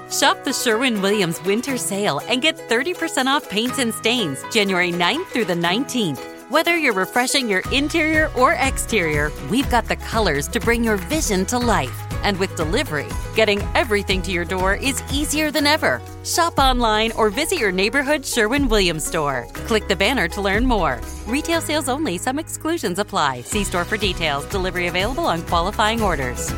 Shop the Sherwin-Williams Winter Sale and get 30% off paints and stains January 9th through the 19th. Whether you're refreshing your interior or exterior, we've got the colors to bring your vision to life. And with delivery, getting everything to your door is easier than ever. Shop online or visit your neighborhood Sherwin-Williams store. Click the banner to learn more. Retail sales only. Some exclusions apply. See store for details. Delivery available on qualifying orders.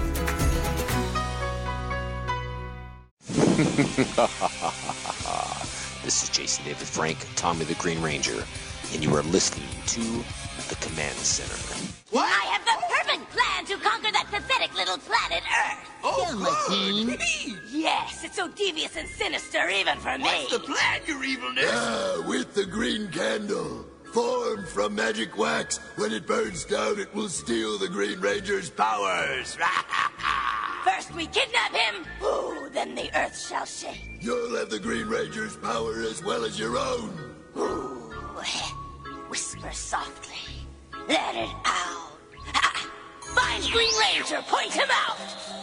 This is Jason David Frank, Tommy the Green Ranger, and you are listening to the Command Center. What? I have the perfect plan to conquer that pathetic little planet Earth. Oh, good. Yes, it's so devious and sinister even for me. What's the plan, your evilness? With the green candle. Formed from magic wax. When it burns down, it will steal the Green Ranger's powers. First we kidnap him, ooh, then the Earth shall shake. You'll have the Green Ranger's power as well as your own. Ooh, whisper softly. Let it out. Find Green Ranger, point him out.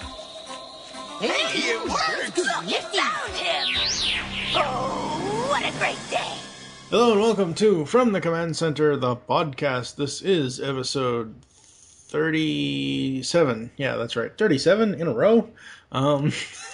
Hey, it worked. Look, you found him. Oh, what a great day. Hello and welcome to From the Command Center, the podcast. This is episode 37. Yeah, that's right. 37 in a row. I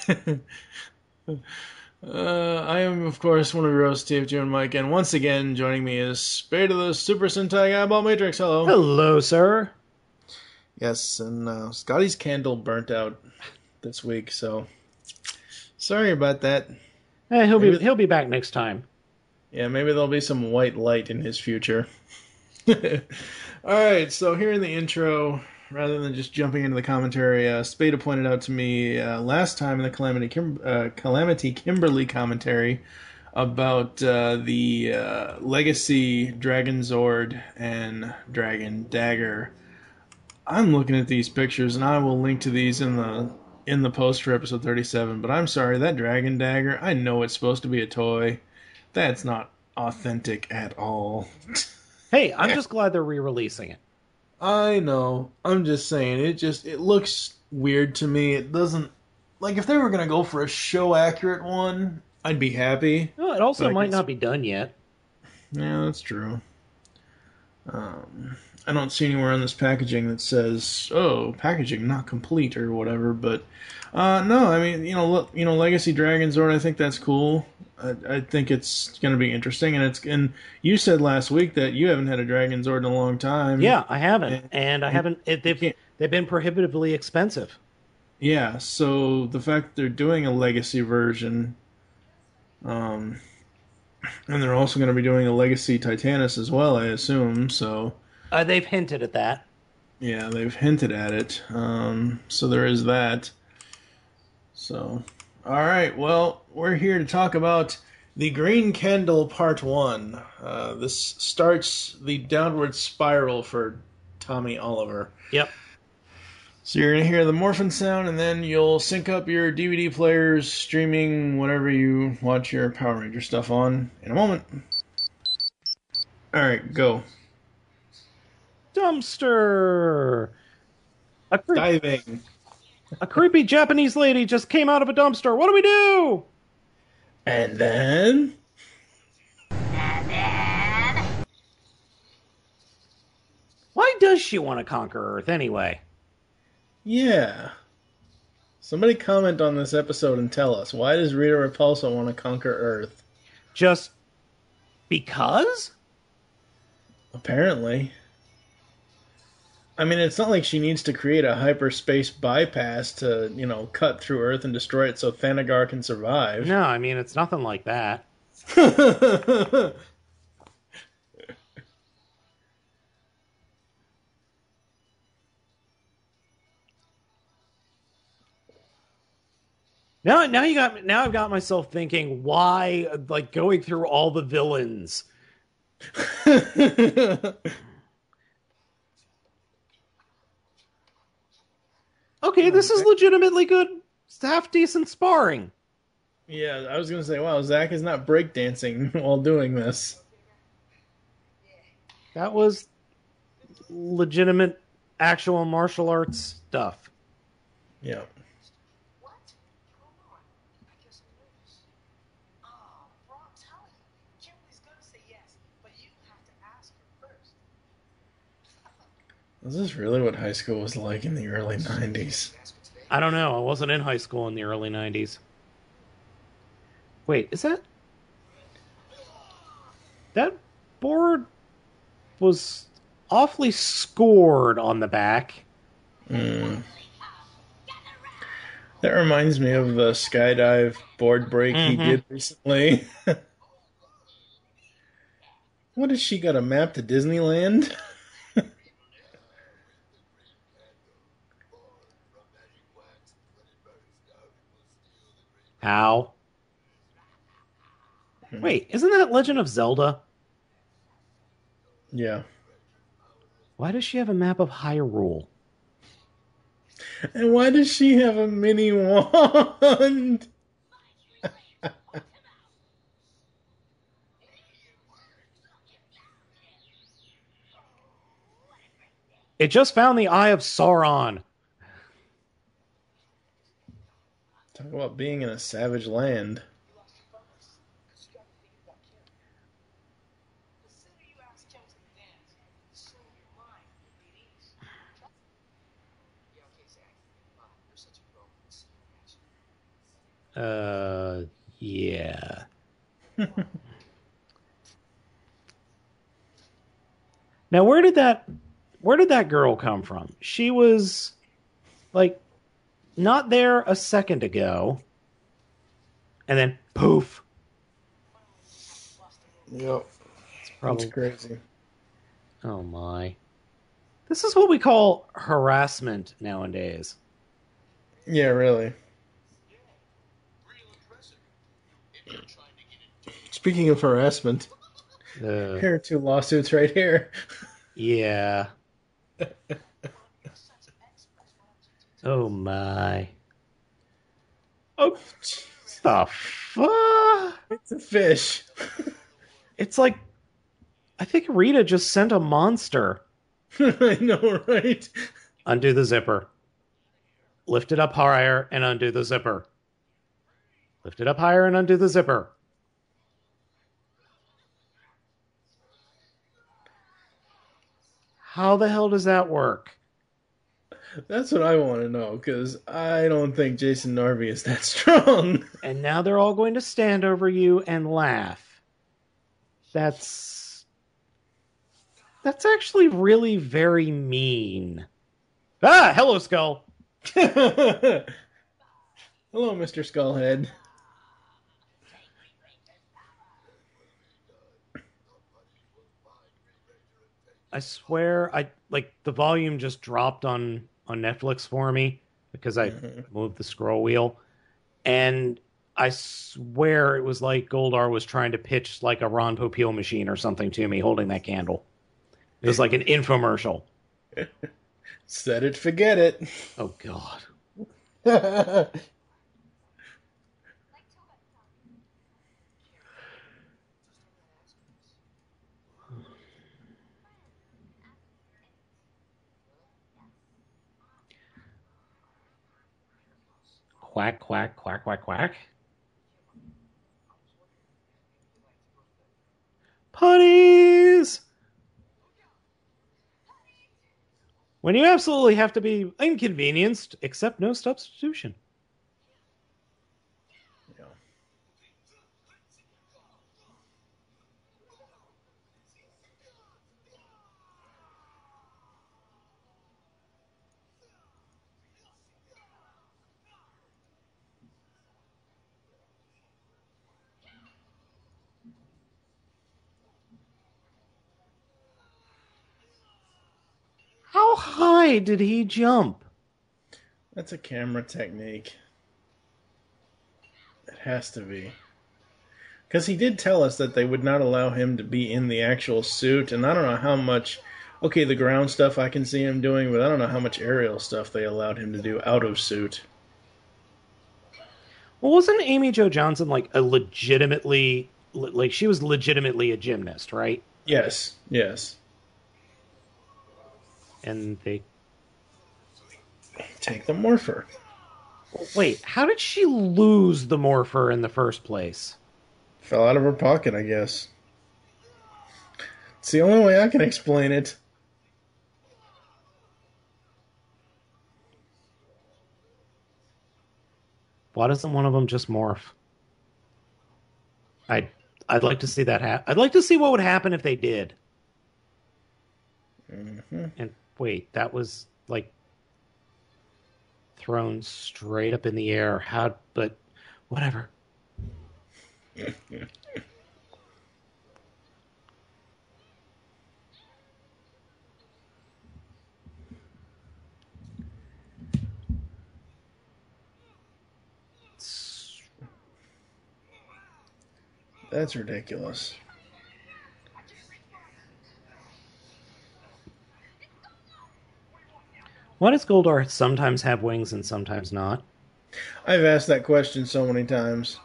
am, of course, one of your hosts, Steve, Jim, and Mike, and once again, joining me is Spade of the Super Sentai Eyeball Matrix. Hello. Hello, sir. Yes, and Scotty's candle burnt out this week, so sorry about that. He'll be back next time. Yeah, maybe there'll be some white light in his future. Alright, so here in the intro, rather than just jumping into the commentary, Spada pointed out to me last time in the Calamity Kimberly commentary about the Legacy Dragon Zord and Dragon Dagger. I'm looking at these pictures, and I will link to these in the post for episode 37, but I'm sorry, that Dragon Dagger, I know it's supposed to be a toy. That's not authentic at all. Hey, I'm just glad they're re-releasing it. I know. I'm just saying, it looks weird to me. It doesn't... Like, if they were going to go for a show-accurate one, I'd be happy. Well, it also might not be done yet. Yeah, that's true. I don't see anywhere on this packaging that says, oh, packaging not complete or whatever, but... no, I mean, Legacy Dragon Zord, I think that's cool. I think it's going to be interesting, and you said last week that you haven't had a Dragon Zord in a long time. Yeah, I haven't, and I haven't. They've been prohibitively expensive. Yeah, so the fact that they're doing a Legacy version, and they're also going to be doing a Legacy Titanus as well, I assume. So they've hinted at that. Yeah, they've hinted at it. So there is that. So, alright, well, we're here to talk about the Green Candle Part 1. This starts the downward spiral for Tommy Oliver. Yep. So you're going to hear the morphin sound, and then you'll sync up your DVD players, streaming whatever you watch your Power Ranger stuff on in a moment. Alright, go. Dumpster! Diving. A creepy Japanese lady just came out of a dumpster. What do we do? And then... Why does she want to conquer Earth anyway? Yeah. Somebody comment on this episode and tell us. Why does Rita Repulsa want to conquer Earth? Just because? Apparently. I mean, it's not like she needs to create a hyperspace bypass to, cut through Earth and destroy it so Thanagar can survive. No, I mean, it's nothing like that. Now I've got myself thinking, why, going through all the villains? Okay, this is legitimately good, half-decent sparring. Yeah, I was going to say, wow, Zach is not breakdancing while doing this. That was legitimate, actual martial arts stuff. Yeah. Is this really what high school was like in the early 90s? I don't know. I wasn't in high school in the early 90s. Wait, is that... That board was awfully scored on the back. That reminds me of the skydive board break he did recently. What has she got, a map to Disneyland? How? Wait, isn't that Legend of Zelda? Yeah. Why does she have a map of Hyrule? And why does she have a mini wand? It just found the Eye of Sauron. Talk about being in a savage land. Yeah. Now, where did that girl come from? She was, like, not there a second ago, and then poof. Yep. Probably That's crazy. Oh my. This is what we call harassment nowadays. Yeah, really. Speaking of harassment, here are 2 lawsuits right here. Yeah. Oh my. Oh, the fuck? It's a fish. It's like, I think Rita just sent a monster. I know, right? Undo the zipper. Lift it up higher and undo the zipper. Lift it up higher and undo the zipper. How the hell does that work? That's what I want to know, because I don't think Jason Narvi is that strong. And now they're all going to stand over you and laugh. That's actually really very mean. Ah, hello, Skull. Hello, Mr. Skullhead. I swear, the volume just dropped on Netflix for me because I moved the scroll wheel, and I swear it was like Goldar was trying to pitch like a Ron Popeil machine or something to me, holding that candle. It was like an infomercial. Set it, forget it. Oh God. Quack, quack, quack, quack, quack. Putties! When you absolutely have to be inconvenienced, accept no substitution. Yeah. How high did he jump? That's a camera technique. It has to be. Because he did tell us that they would not allow him to be in the actual suit, and I don't know how much... Okay, the ground stuff I can see him doing, but I don't know how much aerial stuff they allowed him to do out of suit. Well, wasn't Amy Jo Johnson like a legitimately... Like, she was legitimately a gymnast, right? Yes, yes. And they... Take the morpher. Wait, how did she lose the morpher in the first place? Fell out of her pocket, I guess. It's the only way I can explain it. Why doesn't one of them just morph? I'd like to see that happen. I'd like to see what would happen if they did. Mm-hmm. And wait, that was like thrown straight up in the air. How? But whatever. That's ridiculous. Why does Goldar sometimes have wings and sometimes not? I've asked that question so many times.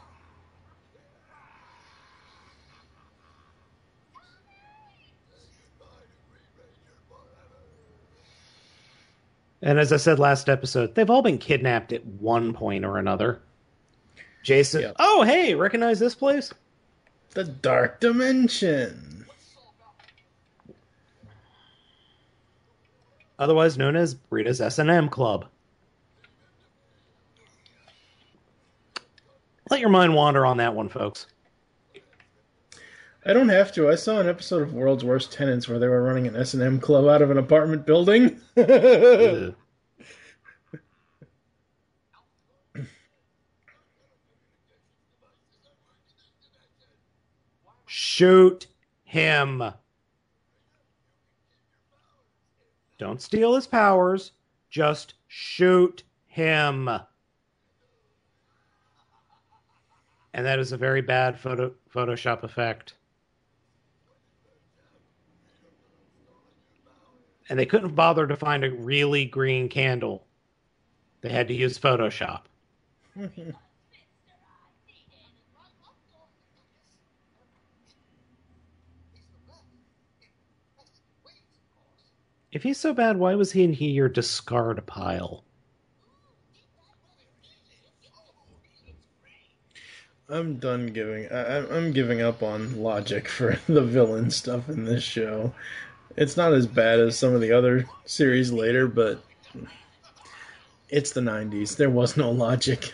And as I said last episode, they've all been kidnapped at one point or another. Jason, Yep. Oh, hey, recognize this place? The Dark Dimension. Otherwise known as Rita's S&M Club. Let your mind wander on that one, folks. I don't have to. I saw an episode of World's Worst Tenants where they were running an S&M club out of an apartment building. Ugh. Shoot him. Don't steal his powers. Just shoot him. And that is a very bad Photoshop effect. And they couldn't bother to find a really green candle. They had to use Photoshop. If he's so bad, why was he in your discard pile? I'm done giving. I'm giving up on logic for the villain stuff in this show. It's not as bad as some of the other series later, but it's the 90s. There was no logic.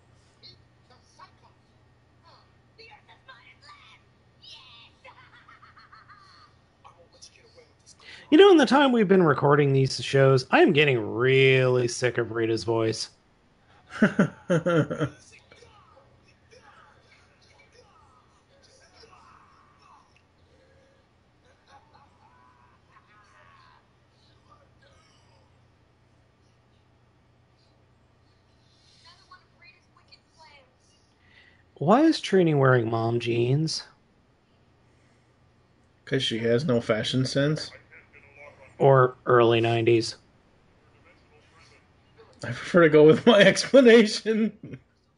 You know, in the time we've been recording these shows, I am getting really sick of Rita's voice. Why is Trini wearing mom jeans? Because she has no fashion sense. Or early 90s? I prefer to go with my explanation.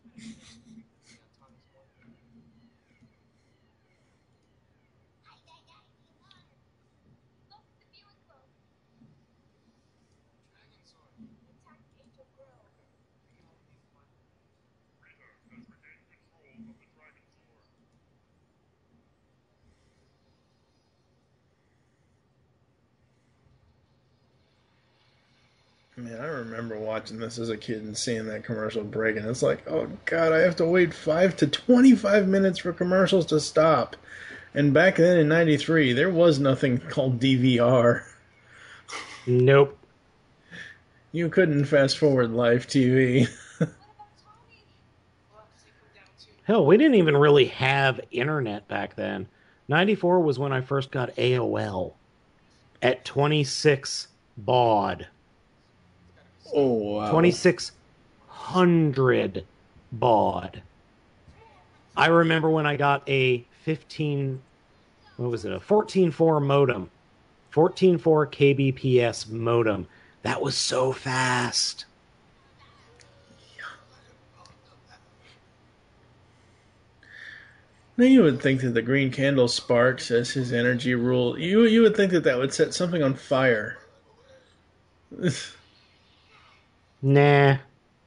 Man, I remember watching this as a kid and seeing that commercial break, and it's like, oh god, I have to wait 5 to 25 minutes for commercials to stop. And back then in 93, there was nothing called DVR. Nope. You couldn't fast forward live TV. Hell, we didn't even really have internet back then. 94 was when I first got AOL at 26 baud. Oh, wow. 2600 baud. I remember when I got a 14.4 modem. 14.4 kbps modem. That was so fast. Now you would think that the green candle sparks as his energy rule. You would think that that would set something on fire. Nah.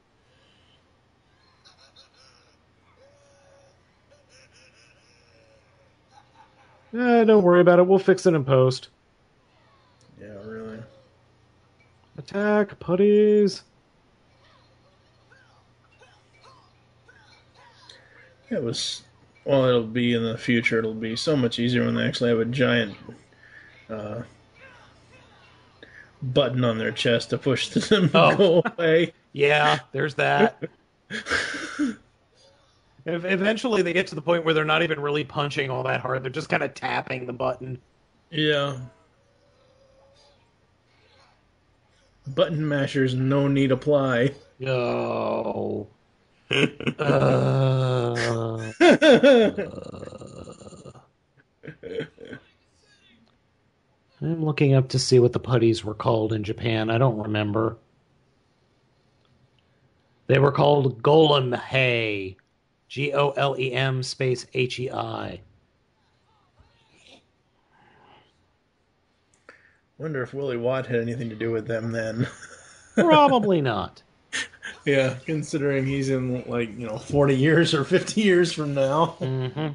Don't worry about it. We'll fix it in post. Yeah, really. Attack, putties. It was, well, it'll be in the future. It'll be so much easier when they actually have a giant button on their chest to push them to go away. Yeah, there's that. Eventually they get to the point where they're not even really punching all that hard. They're just kind of tapping the button. Yeah. Button mashers, no need apply. No. I'm looking up to see what the putties were called in Japan. I don't remember. They were called Golem Hei. Golem space HEI. Wonder if Willie Watt had anything to do with them then. Probably not. Yeah, considering he's in, 40 years or 50 years from now. Mm-hmm.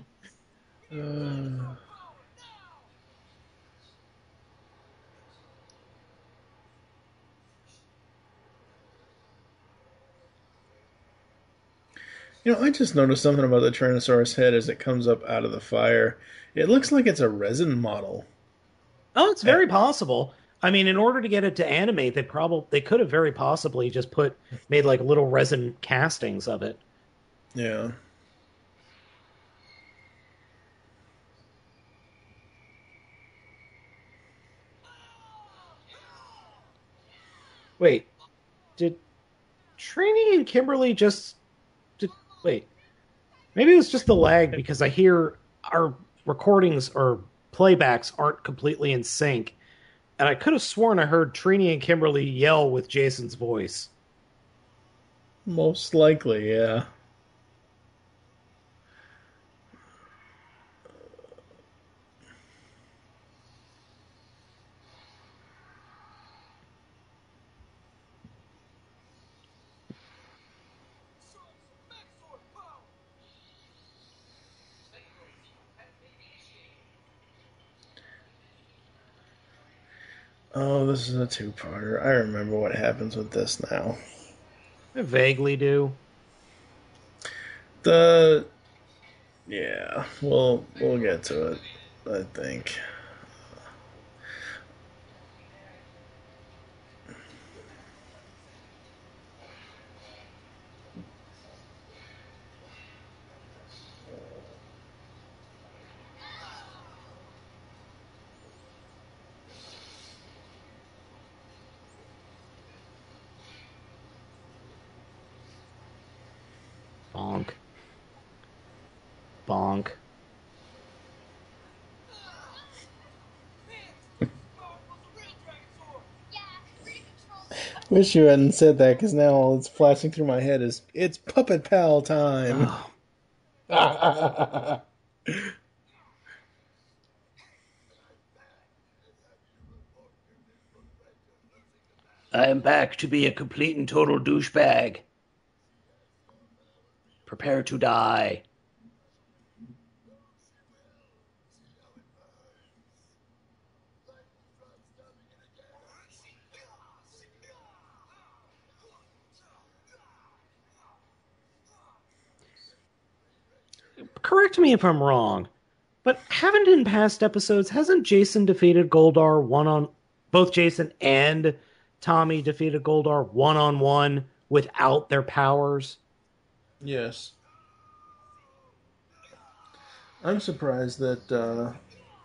I just noticed something about the Tyrannosaurus head as it comes up out of the fire. It looks like it's a resin model. Oh, it's very possible. I mean, in order to get it to animate, they could have very possibly just made like little resin castings of it. Yeah. Wait, did Trini and Kimberly wait, maybe it was just the lag because I hear our recordings or playbacks aren't completely in sync. And I could have sworn I heard Trini and Kimberly yell with Jason's voice. Most likely, yeah. Oh, this is a two-parter. I remember what happens with this now. I vaguely do. Yeah, we'll get to it, I think. Bonk. Bonk. Wish you hadn't said that, because now all that's flashing through my head is, it's Puppet Pal time. I am back to be a complete and total douchebag. Prepare to die. Correct me if I'm wrong, but haven't in past episodes, hasn't Jason defeated Goldar both Jason and Tommy defeated Goldar one-on-one without their powers? Yes. I'm surprised that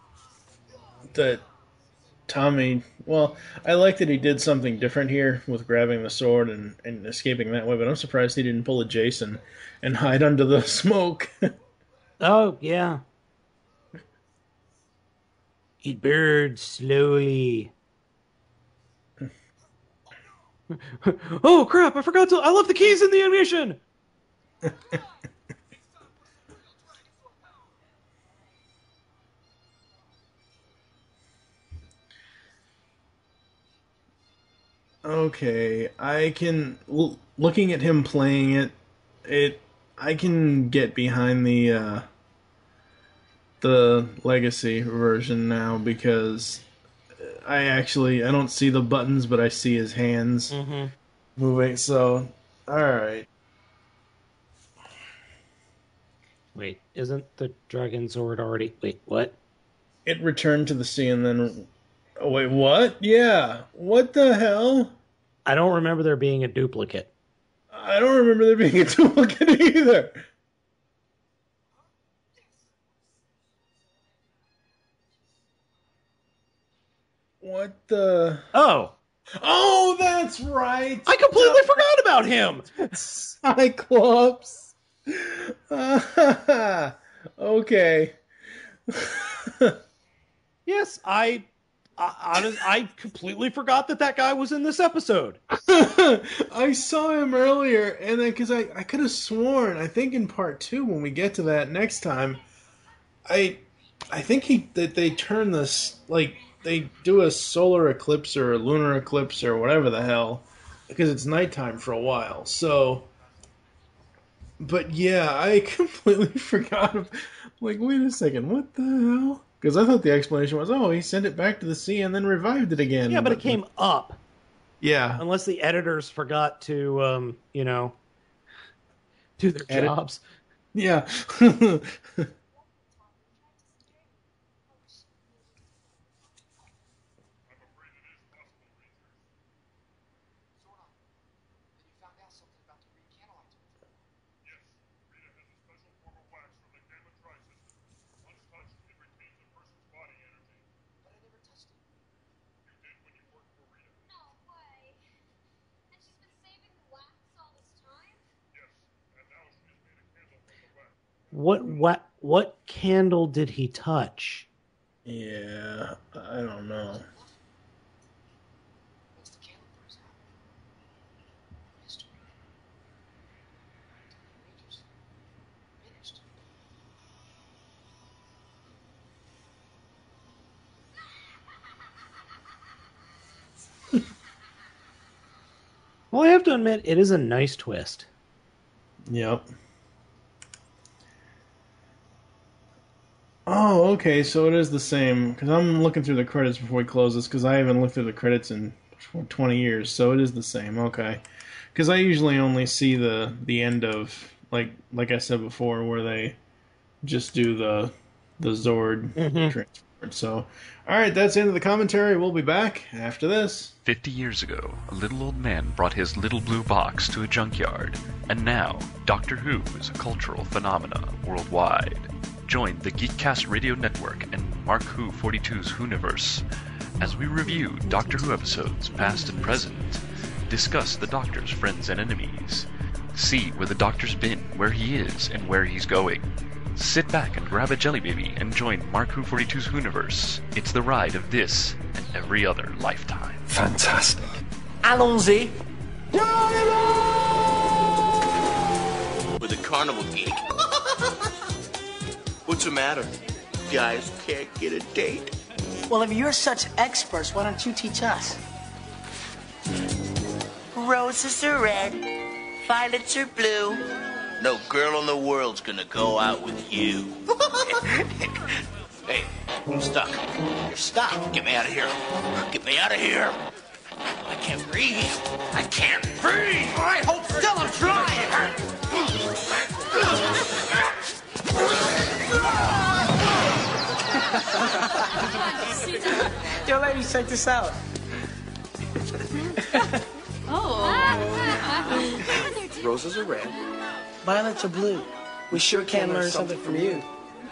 Tommy, well, I like that he did something different here with grabbing the sword and escaping that way, but I'm surprised he didn't pull a Jason and hide under the smoke. Oh, yeah. Eat birds slowly. Oh, crap, I left the keys in the ignition! Okay, looking at him playing I can get behind the Legacy version now, because I don't see the buttons, but I see his hands moving, so, alright. Wait, isn't the Dragon Zord already... Wait, what? It returned to the sea and then... Oh, wait, what? Yeah. What the hell? I don't remember there being a duplicate. I don't remember there being a duplicate either. What the... Oh, that's right. I completely forgot about him. Cyclops. Okay. Yes, I completely forgot that guy was in this episode. I saw him earlier, and then because I could have sworn, I think in part 2 when we get to that next time, I think that they turn this, like, they do a solar eclipse or a lunar eclipse or whatever the hell, because it's nighttime for a while. So, but yeah, I completely forgot. Like, wait a second, what the hell? Because I thought the explanation was, oh, he sent it back to the sea and then revived it again. Yeah, but it came up. Yeah. Unless the editors forgot to, do their jobs. Yeah. What candle did he touch? Yeah, I don't know. Well, I have to admit, it is a nice twist. Yep. Oh, okay, so it is the same. Because I'm looking through the credits before we close this, because I haven't looked through the credits in 20 years, so it is the same, okay. Because I usually only see the end of, like I said before, where they just do the Zord transport. So, alright, that's the end of the commentary. We'll be back after this. 50 years ago, a little old man brought his little blue box to a junkyard, and now Doctor Who is a cultural phenomena worldwide. Join the Geekcast Radio Network and Mark Who 42's Whoniverse as we review Doctor Who episodes past and present, discuss the Doctor's friends and enemies, see where the Doctor's been, where he is, and where he's going. Sit back and grab a jelly baby and join Mark Who 42's Whoniverse. It's the ride of this and every other lifetime. Fantastic. Allons-y. With a carnival geek. What's the matter? Guys can't get a date? Well, if you're such experts, why don't you teach us? Roses are red, violets are blue. No girl in the world's gonna go out with you. Hey, I'm stuck. You're stuck. Get me out of here. Get me out of here. I can't breathe. I can't breathe. All right, hold still. I'm trying. Yo, ladies, check this out. Roses are red, violets are blue. We sure can learn something from you.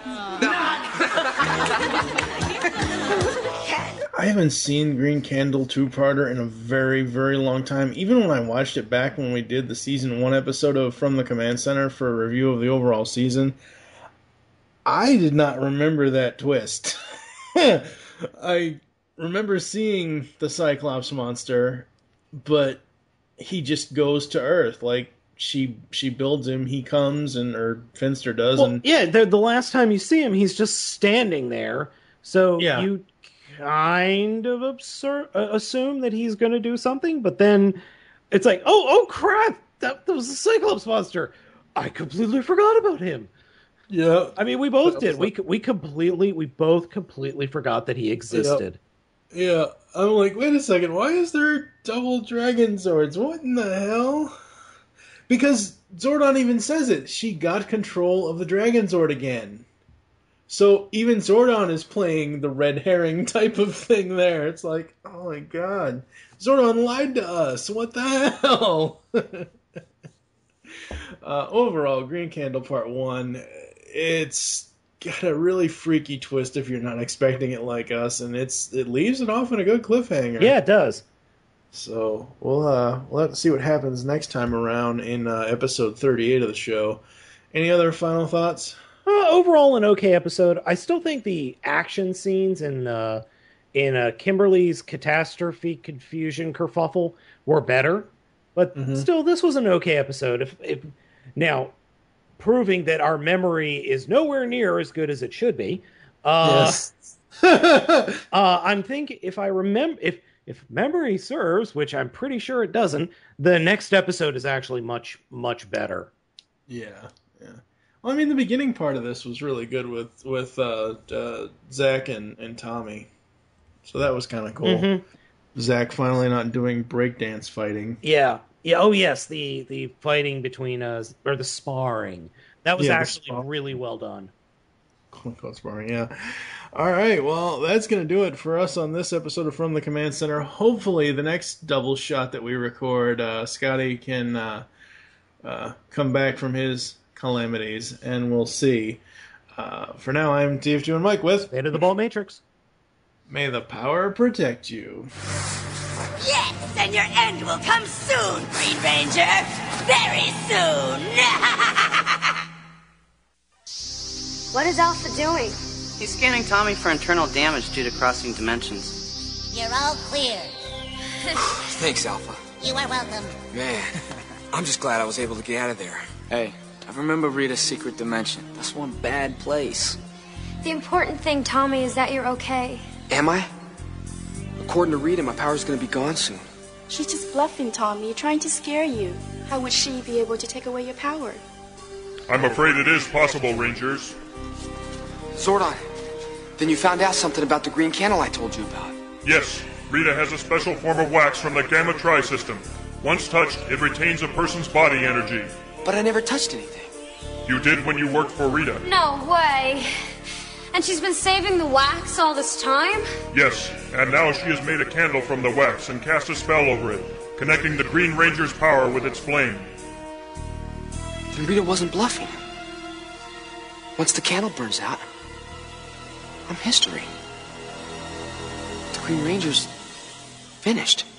I haven't seen Green Candle 2-parter in a very, very long time. Even when I watched it back when we did the season 1 episode of From the Command Center for a review of the overall season, I did not remember that twist. I remember seeing the Cyclops monster, but he just goes to Earth. Like, she builds him, he comes, or Finster does. Well, yeah, the last time you see him, he's just standing there. So yeah. You kind of assume that he's going to do something, but then it's like, oh crap, that was the Cyclops monster. I completely forgot about him. Yeah, I mean, we both did. We both completely forgot that he existed. Yeah, I'm like, wait a second, why is there double dragon swords? What in the hell? Because Zordon even says it. She got control of the Dragon Zord again. So even Zordon is playing the red herring type of thing there. It's like, oh my god. Zordon lied to us. What the hell? Overall, Green Candle Part 1, it's got a really freaky twist if you're not expecting it like us, and it leaves it off in a good cliffhanger. Yeah, it does. So we'll have to see what happens next time around in episode 38 of the show. Any other final thoughts? Overall, an okay episode. I still think the action scenes in Kimberly's catastrophe, confusion, kerfuffle were better, but still, this was an okay episode. If now, proving that our memory is nowhere near as good as it should be. Yes. I'm thinking if memory serves, which I'm pretty sure it doesn't, the next episode is actually much, much better. Yeah. Well, I mean, the beginning part of this was really good with Zach and Tommy, so that was kind of cool. Zach finally not doing breakdance fighting. Yeah. Oh yes, the fighting between or the sparring that was actually really well done. Sparring, yeah. All right, well, that's going to do it for us on this episode of From the Command Center. Hopefully, the next double shot that we record, Scotty can come back from his calamities, and we'll see. For now, I'm TF2 and Mike with Fate of the Ball Matrix. May the power protect you. Yes, and your end will come soon, Green Ranger. Very soon. What is Alpha doing? He's scanning Tommy for internal damage due to crossing dimensions. You're all clear. Thanks, Alpha. You are welcome. Man, I'm just glad I was able to get out of there. Hey, I remember Rita's secret dimension. That's one bad place. The important thing, Tommy, is that you're okay. Am I? According to Rita, my power's gonna be gone soon. She's just bluffing, Tommy, trying to scare you. How would she be able to take away your power? I'm afraid it is possible, Rangers. Zordon, then you found out something about the green candle I told you about. Yes, Rita has a special form of wax from the Gamma Tri system. Once touched, it retains a person's body energy. But I never touched anything. You did when you worked for Rita. No way. And she's been saving the wax all this time? Yes, and now she has made a candle from the wax and cast a spell over it, connecting the Green Ranger's power with its flame. Then Rita wasn't bluffing. Once the candle burns out, I'm history. The Green Ranger's finished.